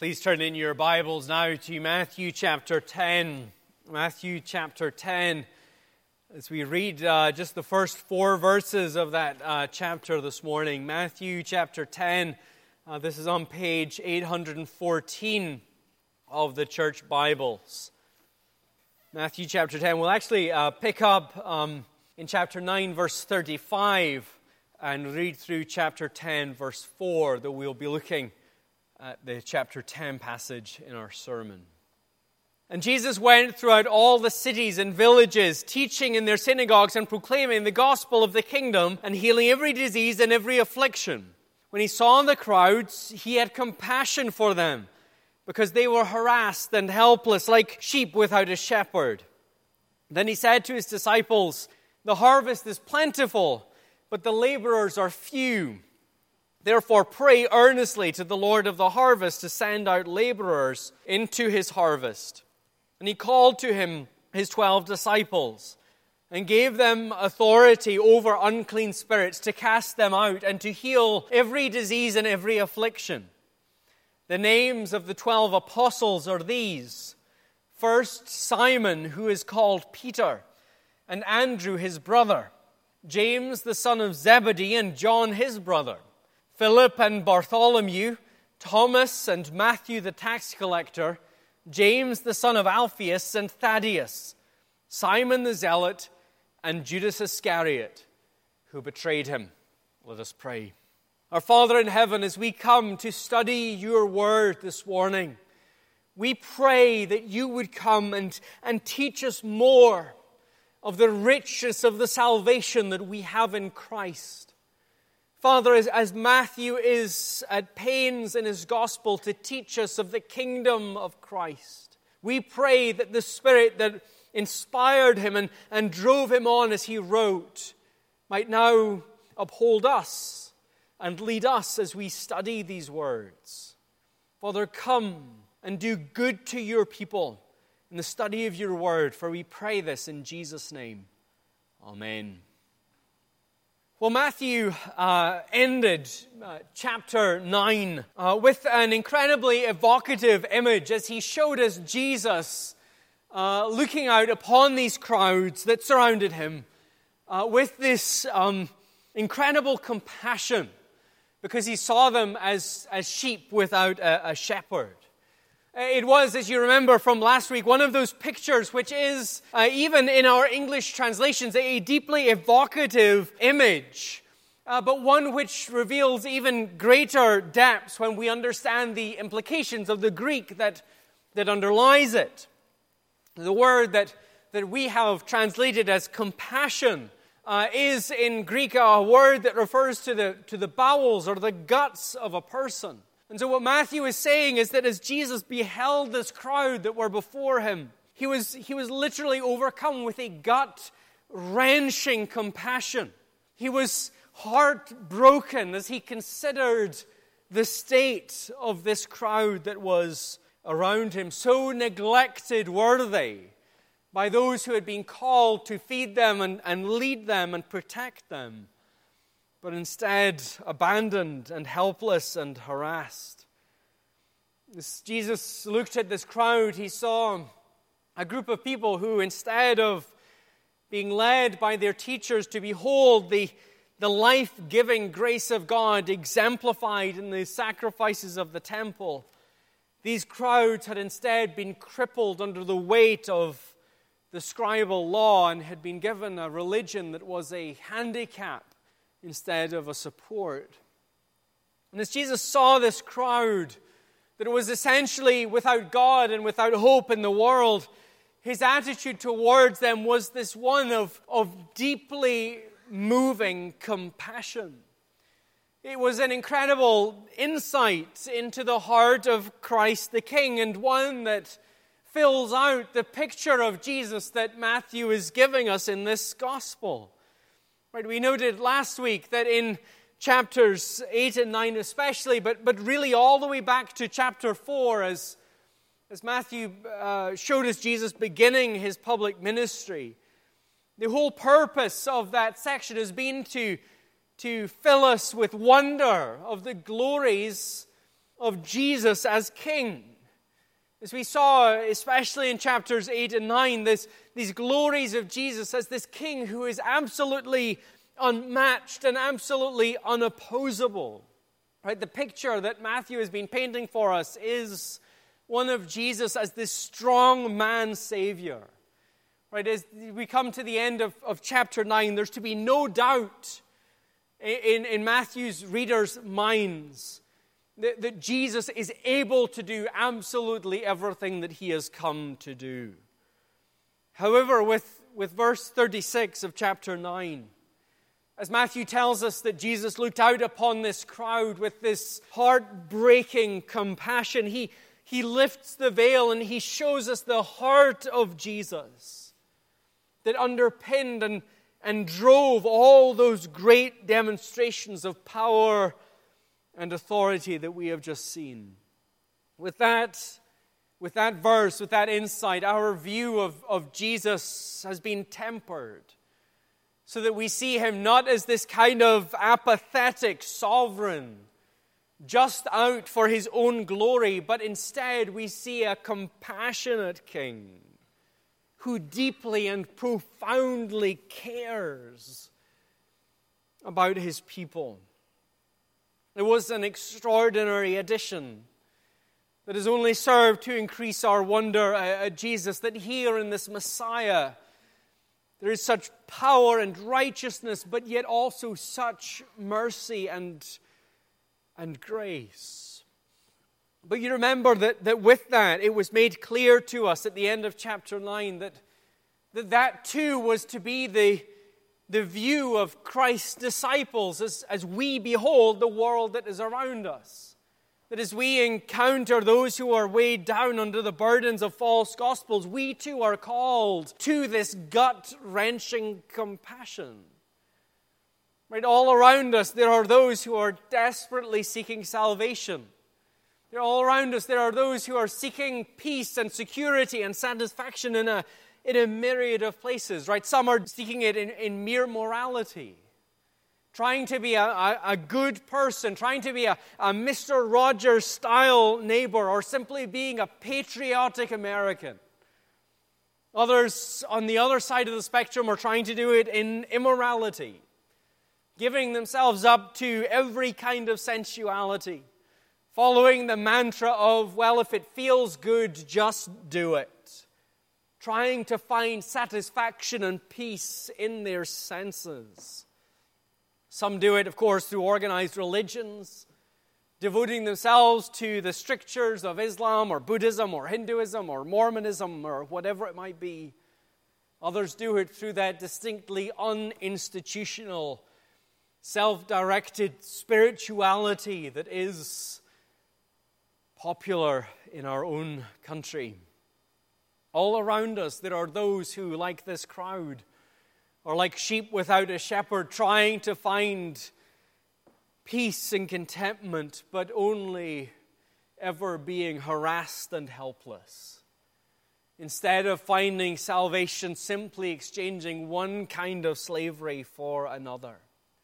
Please turn in your Bibles now to Matthew chapter 10. Matthew chapter 10. As we read just the first 4 verses of that chapter this morning. Matthew chapter 10. This is on page 814 of the church Bibles. Matthew chapter 10. We'll actually pick up in chapter 9 verse 35 and read through chapter 10 verse 4, though we'll be looking at the chapter 10 passage in our sermon. And Jesus went throughout all the cities and villages, teaching in their synagogues and proclaiming the gospel of the kingdom and healing every disease and every affliction. When he saw the crowds, he had compassion for them, because they were harassed and helpless like sheep without a shepherd. Then he said to his disciples, "The harvest is plentiful, but the laborers are few. Therefore pray earnestly to the Lord of the harvest to send out laborers into his harvest." And he called to him his 12 disciples and gave them authority over unclean spirits to cast them out and to heal every disease and every affliction. The names of the 12 apostles are these: first, Simon, who is called Peter, and Andrew his brother, James the son of Zebedee and John his brother, Philip and Bartholomew, Thomas and Matthew the tax collector, James the son of Alphaeus and Thaddeus, Simon the zealot, and Judas Iscariot, who betrayed him. Let us pray. Our Father in heaven, as we come to study your word this morning, we pray that you would come and teach us more of the richness of the salvation that we have in Christ. Father, as Matthew is at pains in his gospel to teach us of the kingdom of Christ, we pray that the Spirit that inspired him and drove him on as he wrote might now uphold us and lead us as we study these words. Father, come and do good to your people in the study of your word, for we pray this in Jesus' name. Amen. Well, Matthew ended chapter 9 with an incredibly evocative image as he showed us Jesus looking out upon these crowds that surrounded him with this incredible compassion, because he saw them as sheep without a shepherd. It was, as you remember from last week, one of those pictures which is, even in our English translations, a deeply evocative image, but one which reveals even greater depths when we understand the implications of the Greek that underlies it. The word that we have translated as compassion is in Greek a word that refers to the bowels or the guts of a person. And so what Matthew is saying is that as Jesus beheld this crowd that were before him, he was literally overcome with a gut-wrenching compassion. He was heartbroken as he considered the state of this crowd that was around him. So neglected were they by those who had been called to feed them and lead them and protect them, but instead abandoned and helpless and harassed. As Jesus looked at this crowd, he saw a group of people who, instead of being led by their teachers to behold the life-giving grace of God exemplified in the sacrifices of the temple, these crowds had instead been crippled under the weight of the scribal law and had been given a religion that was a handicap instead of a support. And as Jesus saw this crowd, that it was essentially without God and without hope in the world, his attitude towards them was this one of deeply moving compassion. It was an incredible insight into the heart of Christ the King, and one that fills out the picture of Jesus that Matthew is giving us in this gospel. Right, we noted last week that in chapters 8 and 9 especially, but really all the way back to chapter 4, as Matthew showed us Jesus beginning his public ministry, the whole purpose of that section has been to fill us with wonder of the glories of Jesus as king. As we saw, especially in chapters 8 and 9, these glories of Jesus as this king who is absolutely unmatched and absolutely unopposable. Right? The picture that Matthew has been painting for us is one of Jesus as this strong man Savior. Right? As we come to the end of chapter 9, there's to be no doubt in Matthew's readers' minds that Jesus is able to do absolutely everything that he has come to do. However, with verse 36 of chapter 9, as Matthew tells us that Jesus looked out upon this crowd with this heartbreaking compassion, he lifts the veil and he shows us the heart of Jesus that underpinned and drove all those great demonstrations of power and authority that we have just seen. With that verse, with that insight, our view of Jesus has been tempered so that we see him not as this kind of apathetic sovereign just out for his own glory, but instead we see a compassionate king who deeply and profoundly cares about his people. It was an extraordinary addition that has only served to increase our wonder at Jesus, that here in this Messiah there is such power and righteousness, but yet also such mercy and grace. But you remember that with that, it was made clear to us at the end of chapter 9 that too was to be the view of Christ's disciples as we behold the world that is around us. That as we encounter those who are weighed down under the burdens of false gospels, we too are called to this gut-wrenching compassion. Right, all around us there are those who are desperately seeking salvation. All around us there are those who are seeking peace and security and satisfaction in a myriad of places. Right, some are seeking it in mere morality, trying to be a good person, trying to be a Mr. Rogers-style neighbor, or simply being a patriotic American. Others on the other side of the spectrum are trying to do it in immorality, giving themselves up to every kind of sensuality, following the mantra of, well, if it feels good, just do it, trying to find satisfaction and peace in their senses. Some do it, of course, through organized religions, devoting themselves to the strictures of Islam or Buddhism or Hinduism or Mormonism or whatever it might be. Others do it through that distinctly uninstitutional, self-directed spirituality that is popular in our own country. All around us there are those who, like this crowd, or like sheep without a shepherd, trying to find peace and contentment, but only ever being harassed and helpless. Instead of finding salvation, simply exchanging one kind of slavery for another.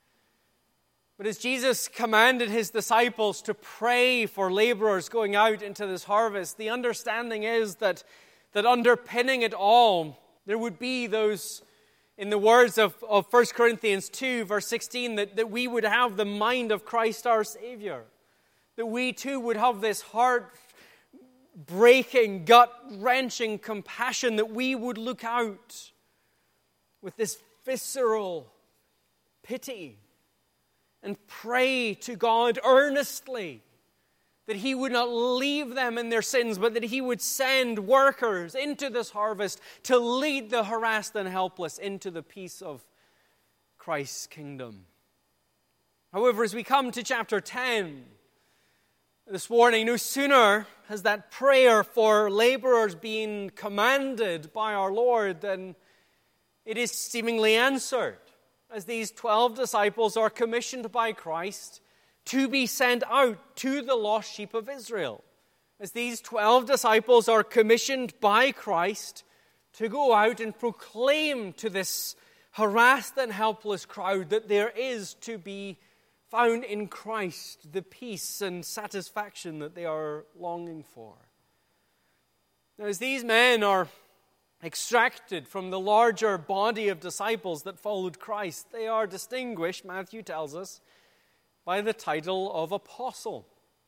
But as Jesus commanded his disciples to pray for laborers going out into this harvest, the understanding is that underpinning it all, there would be those, in the words of 1 Corinthians 2, verse 16, that we would have the mind of Christ our Savior. That we too would have this heart-breaking, gut-wrenching compassion, that we would look out with this visceral pity and pray to God earnestly that he would not leave them in their sins, but that he would send workers into this harvest to lead the harassed and helpless into the peace of Christ's kingdom. However, as we come to chapter 10 this morning, no sooner has that prayer for laborers been commanded by our Lord than it is seemingly answered, as these 12 disciples are commissioned by Christ to be sent out to the lost sheep of Israel. As these 12 disciples are commissioned by Christ to go out and proclaim to this harassed and helpless crowd that there is to be found in Christ the peace and satisfaction that they are longing for. Now, as these men are extracted from the larger body of disciples that followed Christ, they are distinguished, Matthew tells us, by the title of apostle.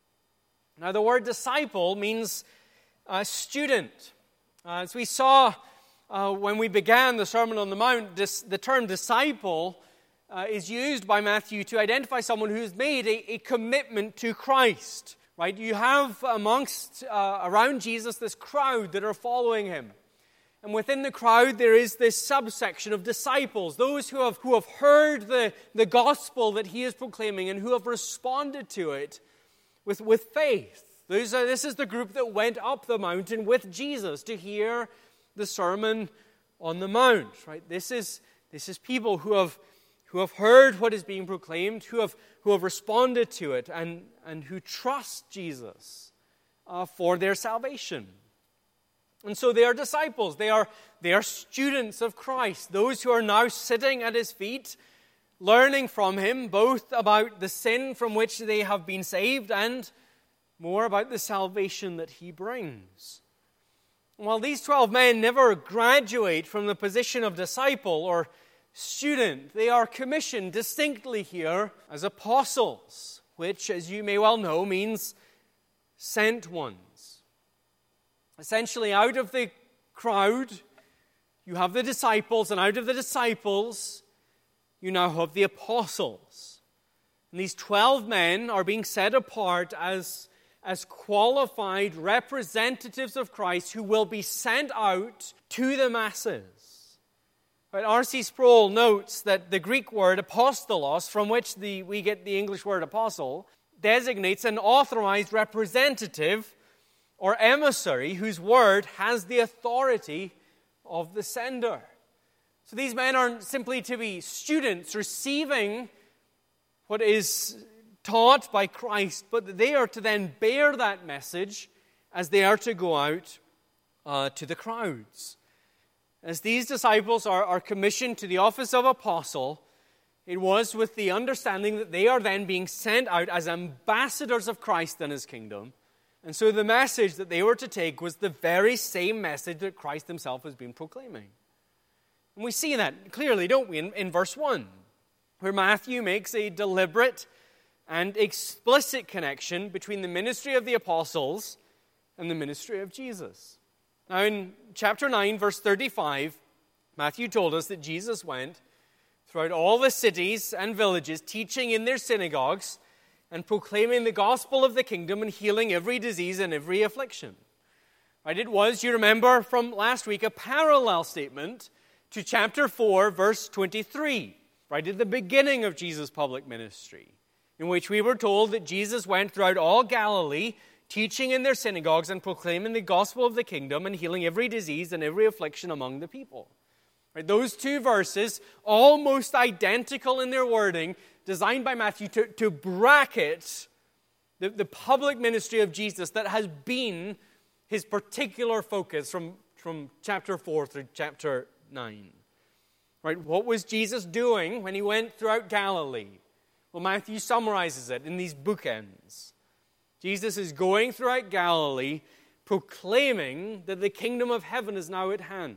Now, the word disciple means student. As we saw when we began the Sermon on the Mount, the term disciple is used by Matthew to identify someone who's made a commitment to Christ. Right? You have around Jesus this crowd that are following him. And within the crowd there is this subsection of disciples, those who have heard the gospel that he is proclaiming and who have responded to it with faith. This is the group that went up the mountain with Jesus to hear the Sermon on the Mount. Right? This is people who have heard what is being proclaimed, who have responded to it, and who trust Jesus for their salvation. And so they are disciples. They are students of Christ, those who are now sitting at his feet, learning from him both about the sin from which they have been saved and more about the salvation that he brings. While these 12 men never graduate from the position of disciple or student, they are commissioned distinctly here as apostles, which, as you may well know, means sent ones. Essentially, out of the crowd, you have the disciples, and out of the disciples, you now have the apostles. And these 12 men are being set apart as qualified representatives of Christ who will be sent out to the masses. But R.C. Sproul notes that the Greek word apostolos, from which we get the English word apostle, designates an authorized representative or emissary whose word has the authority of the sender. So these men aren't simply to be students receiving what is taught by Christ, but they are to then bear that message as they are to go out to the crowds. As these disciples are commissioned to the office of apostle, it was with the understanding that they are then being sent out as ambassadors of Christ and his kingdom. And so the message that they were to take was the very same message that Christ himself has been proclaiming. And we see that clearly, don't we, in verse 1, where Matthew makes a deliberate and explicit connection between the ministry of the apostles and the ministry of Jesus. Now in chapter 9, verse 35, Matthew told us that Jesus went throughout all the cities and villages, teaching in their synagogues and proclaiming the gospel of the kingdom and healing every disease and every affliction. Right? It was, you remember from last week, a parallel statement to chapter 4, verse 23, right at the beginning of Jesus' public ministry, in which we were told that Jesus went throughout all Galilee, teaching in their synagogues and proclaiming the gospel of the kingdom and healing every disease and every affliction among the people. Right? Those two verses, almost identical in their wording, designed by Matthew to bracket the public ministry of Jesus that has been his particular focus from chapter 4 through chapter 9. Right? What was Jesus doing when he went throughout Galilee? Well, Matthew summarizes it in these bookends. Jesus is going throughout Galilee, proclaiming that the kingdom of heaven is now at hand.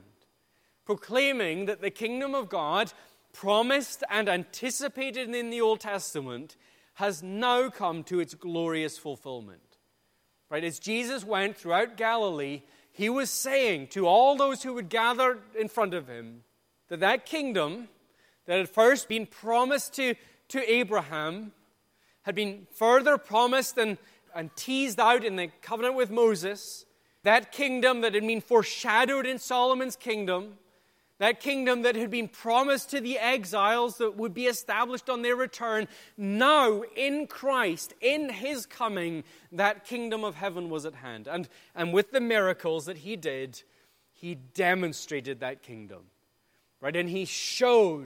Proclaiming that the kingdom of God, promised and anticipated in the Old Testament, has now come to its glorious fulfillment. Right? As Jesus went throughout Galilee, he was saying to all those who would gather in front of him that kingdom that had first been promised to Abraham, had been further promised and teased out in the covenant with Moses, that kingdom that had been foreshadowed in Solomon's kingdom, that kingdom that had been promised to the exiles that would be established on their return, now in Christ, in his coming, that kingdom of heaven was at hand. And with the miracles that he did, he demonstrated that kingdom. Right? And he showed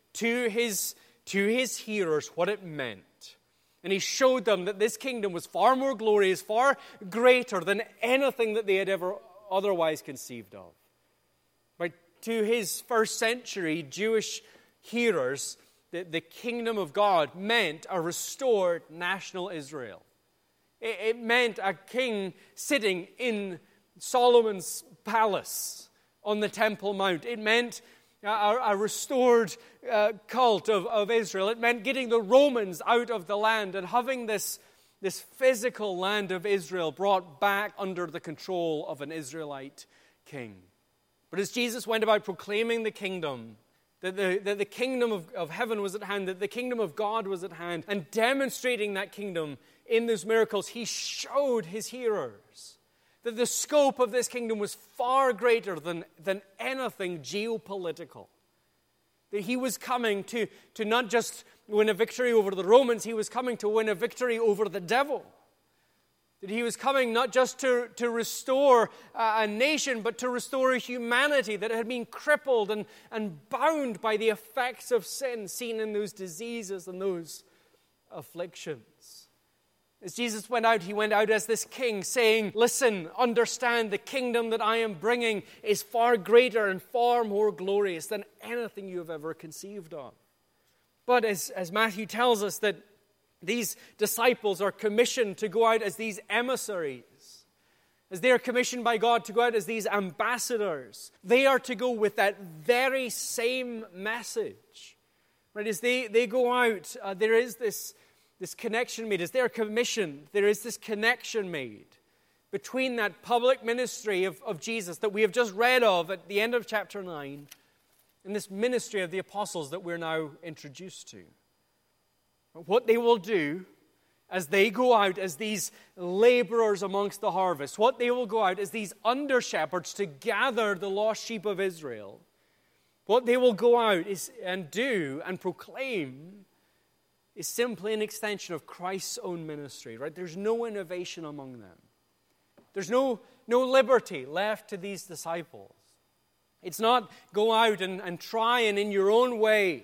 to his hearers what it meant. And he showed them that this kingdom was far more glorious, far greater than anything that they had ever otherwise conceived of. Right? To his first century Jewish hearers, the kingdom of God meant a restored national Israel. It meant a king sitting in Solomon's palace on the Temple Mount. It meant a restored cult of Israel. It meant getting the Romans out of the land and having this physical land of Israel brought back under the control of an Israelite king. But as Jesus went about proclaiming the kingdom, that the kingdom of heaven was at hand, that the kingdom of God was at hand, and demonstrating that kingdom in those miracles, he showed his hearers that the scope of this kingdom was far greater than anything geopolitical. That he was coming to not just win a victory over the Romans, he was coming to win a victory over the devil. That he was coming not just to restore a nation, but to restore a humanity that had been crippled and bound by the effects of sin seen in those diseases and those afflictions. As Jesus went out, he went out as this king saying, listen, understand, the kingdom that I am bringing is far greater and far more glorious than anything you have ever conceived of. But as Matthew tells us, that these disciples are commissioned to go out as these emissaries, as they are commissioned by God to go out as these ambassadors. They are to go with that very same message. Right? As they go out, there is this connection made. As they are commissioned, there is this connection made between that public ministry of Jesus that we have just read of at the end of chapter 9 and this ministry of the apostles that we're now introduced to. What they will do as they go out as these laborers amongst the harvest, what they will go out as these under-shepherds to gather the lost sheep of Israel, what they will go out and do and proclaim is simply an extension of Christ's own ministry, right? There's no innovation among them. There's no liberty left to these disciples. It's not go out and try and in your own way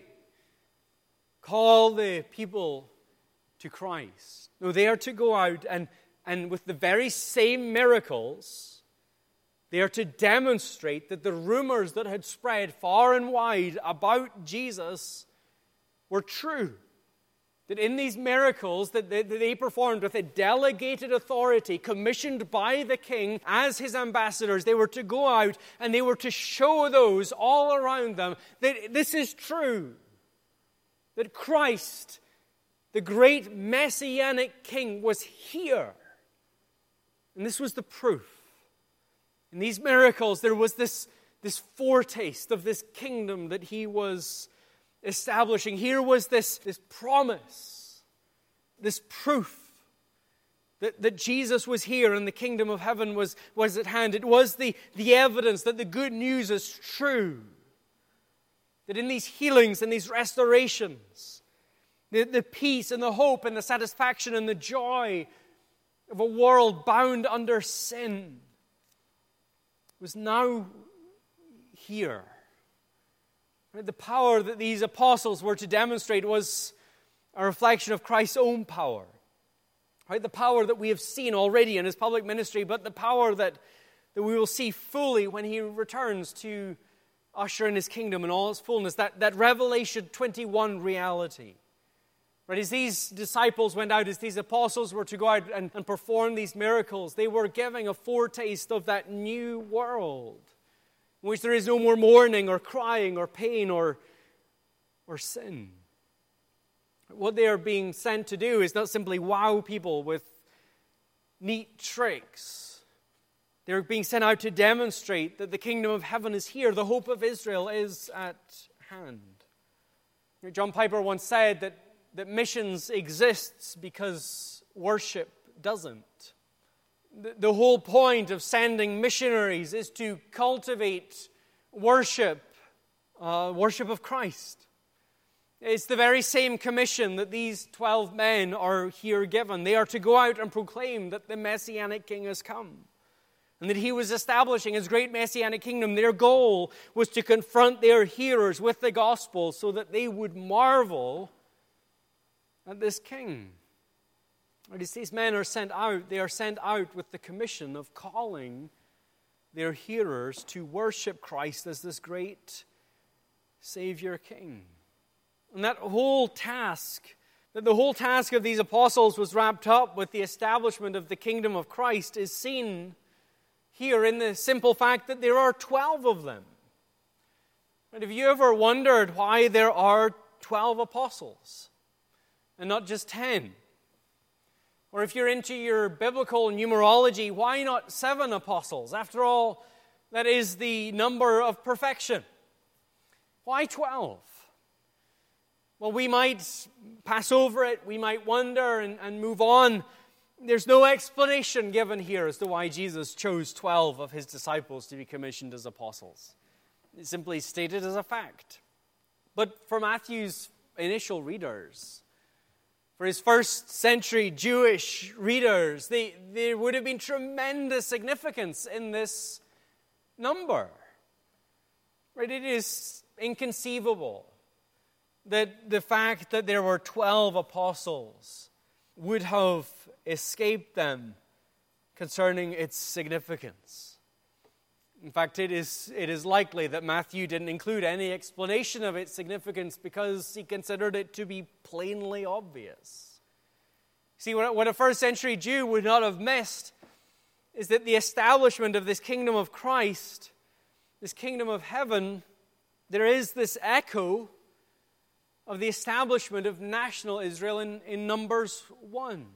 call the people to Christ. No, they are to go out and with the very same miracles, they are to demonstrate that the rumors that had spread far and wide about Jesus were true. That in these miracles that they performed with a delegated authority commissioned by the king as his ambassadors, they were to go out and they were to show those all around them that this is true. That Christ, the great messianic king, was here. And this was the proof. In these miracles, there was this foretaste of this kingdom that he was establishing. Here was this promise, this proof that Jesus was here and the kingdom of heaven was at hand. It was the evidence that the good news is true. That in these healings and these restorations, the peace and the hope and the satisfaction and the joy of a world bound under sin was now here. The power that these apostles were to demonstrate was a reflection of Christ's own power. Right? The power that we have seen already in his public ministry, but the power that we will see fully when he returns to usher in his kingdom in all its fullness. That Revelation 21 reality. Right? As these disciples went out, as these apostles were to go out and perform these miracles, they were giving a foretaste of that new world in which there is no more mourning or crying or pain or sin. What they are being sent to do is not simply wow people with neat tricks. They're being sent out to demonstrate that the kingdom of heaven is here. The hope of Israel is at hand. John Piper once said that missions exists because worship doesn't. The whole point of sending missionaries is to cultivate worship of Christ. It's the very same commission that these 12 men are here given. They are to go out and proclaim that the Messianic King has come and that he was establishing his great Messianic kingdom. Their goal was to confront their hearers with the gospel so that they would marvel at this king. As these men are sent out, they are sent out with the commission of calling their hearers to worship Christ as this great Savior King. And that whole task of these apostles was wrapped up with the establishment of the kingdom of Christ is seen here in the simple fact that there are 12 of them. And have you ever wondered why there are 12 apostles and not just 10? Or if you're into your biblical numerology, why not 7 apostles? After all, that is the number of perfection. Why 12? Well, we might pass over it, we might wonder and move on. There's no explanation given here as to why Jesus chose 12 of his disciples to be commissioned as apostles. It's simply stated as a fact. But for Matthew's initial readers, for his first century Jewish readers, there would have been tremendous significance in this number. Right? It is inconceivable that the fact that there were 12 apostles would have escaped them concerning its significance. In fact, it is likely that Matthew didn't include any explanation of its significance because he considered it to be plainly obvious. See, what a first century Jew would not have missed is that the establishment of this kingdom of Christ, this kingdom of heaven, there is this echo of the establishment of national Israel in Numbers 1.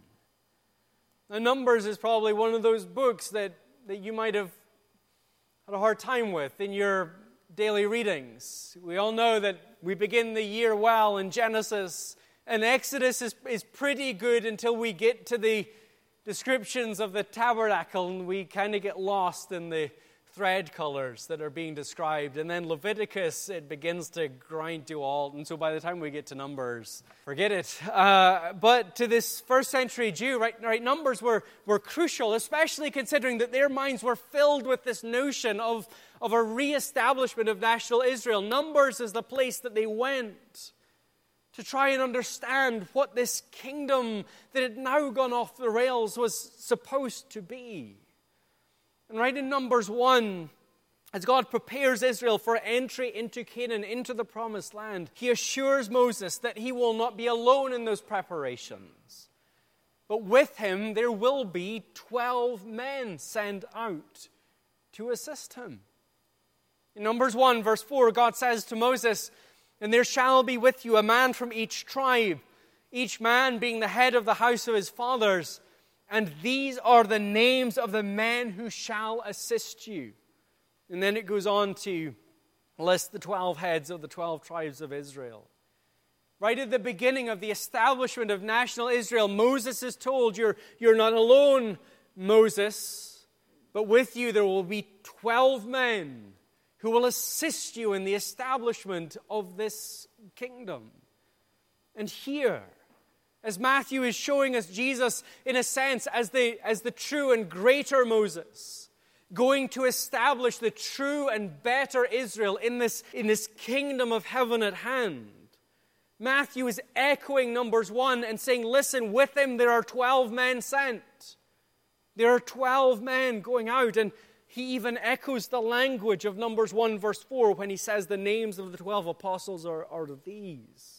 Now, Numbers is probably one of those books that you might have had a hard time with in your daily readings. We all know that we begin the year well in Genesis, and Exodus is pretty good until we get to the descriptions of the tabernacle, and we kind of get lost in the thread colors that are being described. And then Leviticus, it begins to grind to a halt. And so by the time we get to Numbers, forget it. But to this first century Jew, right, Numbers were crucial, especially considering that their minds were filled with this notion of a reestablishment of national Israel. Numbers is the place that they went to try and understand what this kingdom that had now gone off the rails was supposed to be. And right in Numbers 1, as God prepares Israel for entry into Canaan, into the promised land, he assures Moses that he will not be alone in those preparations. But with him, there will be 12 men sent out to assist him. In Numbers 1, verse 4, God says to Moses, "And there shall be with you a man from each tribe, each man being the head of the house of his fathers. And these are the names of the men who shall assist you." And then it goes on to list the 12 heads of the 12 tribes of Israel. Right at the beginning of the establishment of national Israel, Moses is told, you're not alone, Moses, but with you there will be 12 men who will assist you in the establishment of this kingdom. And here, as Matthew is showing us Jesus, in a sense, as the true and greater Moses, going to establish the true and better Israel in this kingdom of heaven at hand. Matthew is echoing Numbers 1 and saying, listen, with him there are 12 men sent. There are 12 men going out, and he even echoes the language of Numbers 1 verse 4 when he says the names of the 12 apostles are these.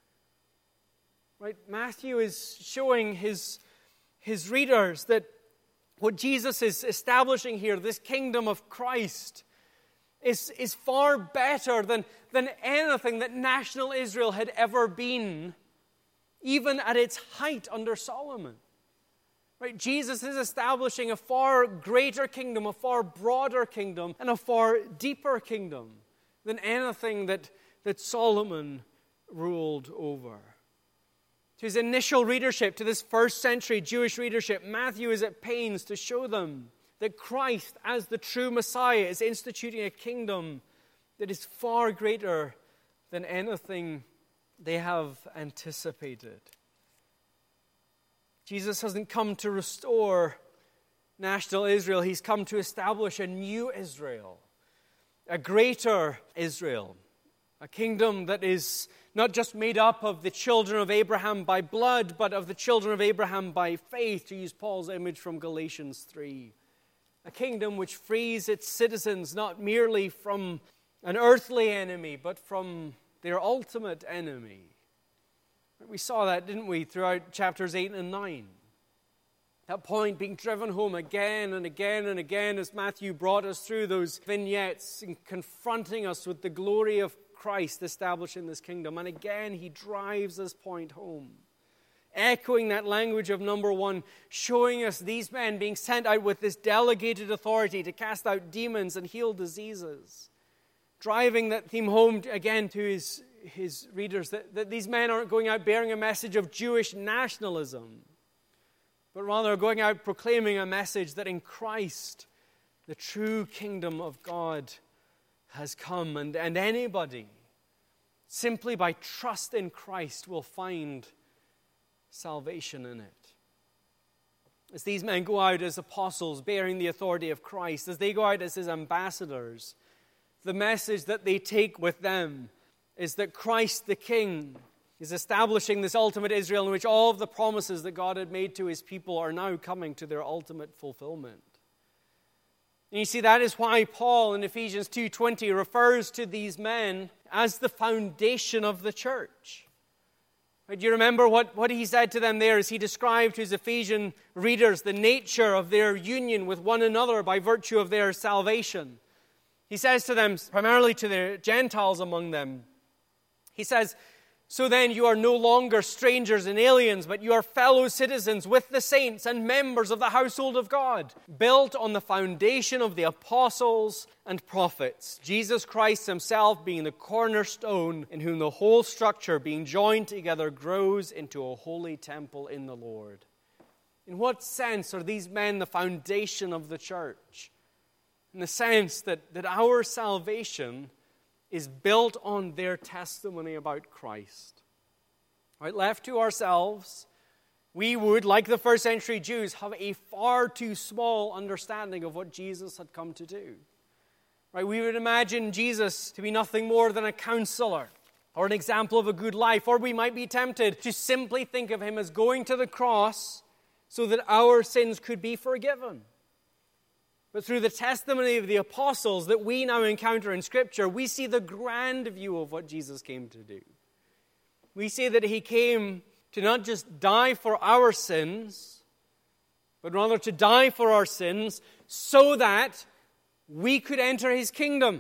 Right? Matthew is showing his readers that what Jesus is establishing here, this kingdom of Christ, is far better than anything that national Israel had ever been, even at its height under Solomon. Right? Jesus is establishing a far greater kingdom, a far broader kingdom, and a far deeper kingdom than anything that Solomon ruled over. To his initial readership, to this first century Jewish readership, Matthew is at pains to show them that Christ, as the true Messiah, is instituting a kingdom that is far greater than anything they have anticipated. Jesus hasn't come to restore national Israel. He's come to establish a new Israel, a greater Israel, a kingdom that is not just made up of the children of Abraham by blood, but of the children of Abraham by faith, to use Paul's image from Galatians 3. A kingdom which frees its citizens not merely from an earthly enemy, but from their ultimate enemy. We saw that, didn't we, throughout chapters 8 and 9. That point being driven home again and again and again as Matthew brought us through those vignettes and confronting us with the glory of Christ establishing this kingdom. And again, he drives this point home, echoing that language of number 1, showing us these men being sent out with this delegated authority to cast out demons and heal diseases. Driving that theme home again to his readers, that these men aren't going out bearing a message of Jewish nationalism, but rather going out proclaiming a message that in Christ, the true kingdom of God has come, and anybody, simply by trust in Christ, will find salvation in it. As these men go out as apostles bearing the authority of Christ, as they go out as his ambassadors, the message that they take with them is that Christ the King is establishing this ultimate Israel in which all of the promises that God had made to his people are now coming to their ultimate fulfillment. And you see, that is why Paul in Ephesians 2:20 refers to these men as the foundation of the church. Do you remember what he said to them there as he described to his Ephesian readers the nature of their union with one another by virtue of their salvation? He says to them, primarily to the Gentiles among them, he says, "So then you are no longer strangers and aliens, but you are fellow citizens with the saints and members of the household of God, built on the foundation of the apostles and prophets, Jesus Christ himself being the cornerstone, in whom the whole structure, being joined together, grows into a holy temple in the Lord." In what sense are these men the foundation of the church? In the sense that our salvation is built on their testimony about Christ. Right, left to ourselves, we would, like the first century Jews, have a far too small understanding of what Jesus had come to do. Right, we would imagine Jesus to be nothing more than a counselor or an example of a good life, or we might be tempted to simply think of him as going to the cross so that our sins could be forgiven. But through the testimony of the apostles that we now encounter in Scripture, we see the grand view of what Jesus came to do. We see that he came to not just die for our sins, but rather to die for our sins so that we could enter his kingdom.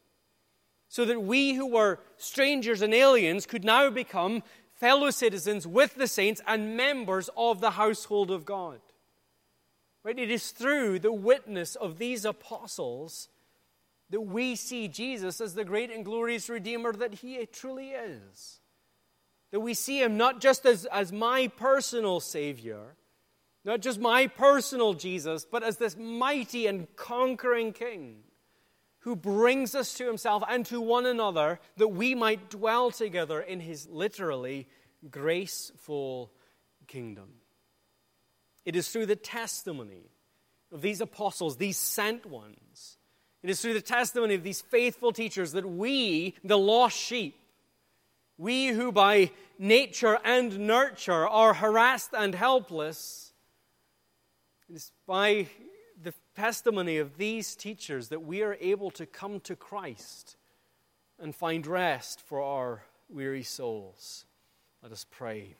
So that we who were strangers and aliens could now become fellow citizens with the saints and members of the household of God. Right? It is through the witness of these apostles that we see Jesus as the great and glorious Redeemer that he truly is. That we see him not just as my personal Savior, not just my personal Jesus, but as this mighty and conquering King who brings us to himself and to one another that we might dwell together in his literally graceful kingdom. It is through the testimony of these apostles, these sent ones. It is through the testimony of these faithful teachers that we, the lost sheep, we who by nature and nurture are harassed and helpless, it is by the testimony of these teachers that we are able to come to Christ and find rest for our weary souls. Let us pray.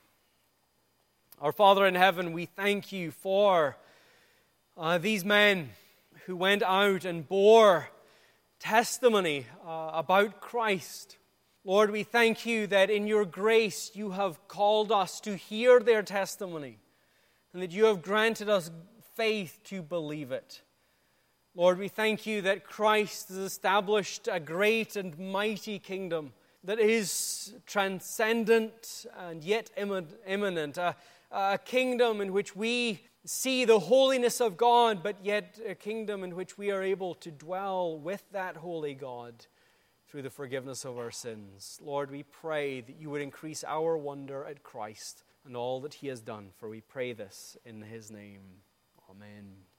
Our Father in heaven, we thank you for these men who went out and bore testimony about Christ. Lord, we thank you that in your grace you have called us to hear their testimony and that you have granted us faith to believe it. Lord, we thank you that Christ has established a great and mighty kingdom that is transcendent and yet imminent, a kingdom in which we see the holiness of God, but yet a kingdom in which we are able to dwell with that holy God through the forgiveness of our sins. Lord, we pray that you would increase our wonder at Christ and all that he has done, for we pray this in his name. Amen.